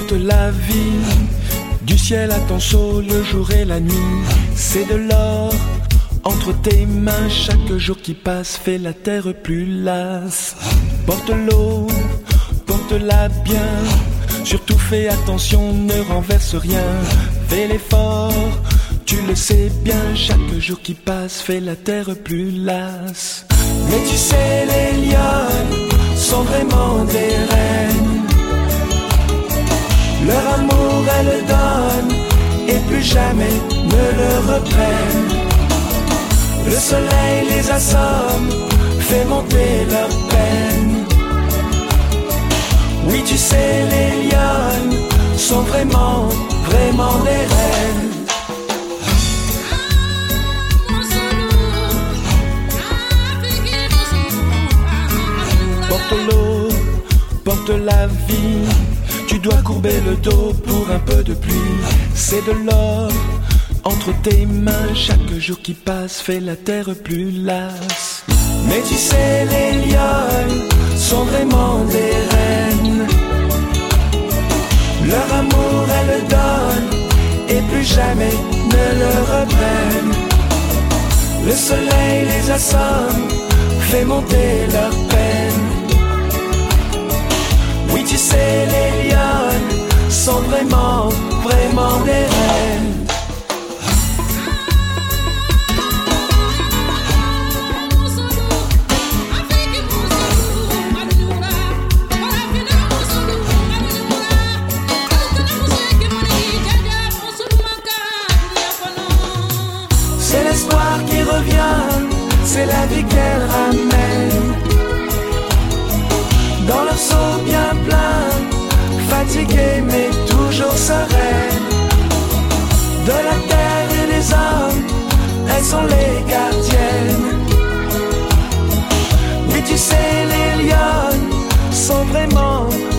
porte la vie, du ciel à ton seau, le jour et la nuit. C'est de l'or entre tes mains, chaque jour qui passe fait la terre plus lasse. Porte l'eau, porte-la bien, surtout fais attention, ne renverse rien. Fais l'effort, tu le sais bien, chaque jour qui passe fait la terre plus lasse. Mais tu sais, les lionnes sont vraiment des reines. Leur amour elles donnent et plus jamais ne le reprennent. Le soleil les assomme, fait monter leur peine. Oui, tu sais, les lionnes sont vraiment, vraiment des reines. Porte l'eau, porte la vie, tu dois courber le dos pour un peu de pluie. C'est de l'or entre tes mains, chaque jour qui passe fait la terre plus lasse. Mais tu sais, les lionnes sont vraiment des reines. Leur amour elles donnent et plus jamais ne le reprennent. Le soleil les assomme, fait monter leur peine. Oui, tu sais, les lionnes sont vraiment, vraiment des reines. C'est l'espoir qui revient, c'est la vie qu'elle ramène. Dans leur seau bien plein, fatiguée mais toujours sereine. De la terre et des hommes, elles sont les gardiennes. Oui, tu sais, les lionnes sont vraiment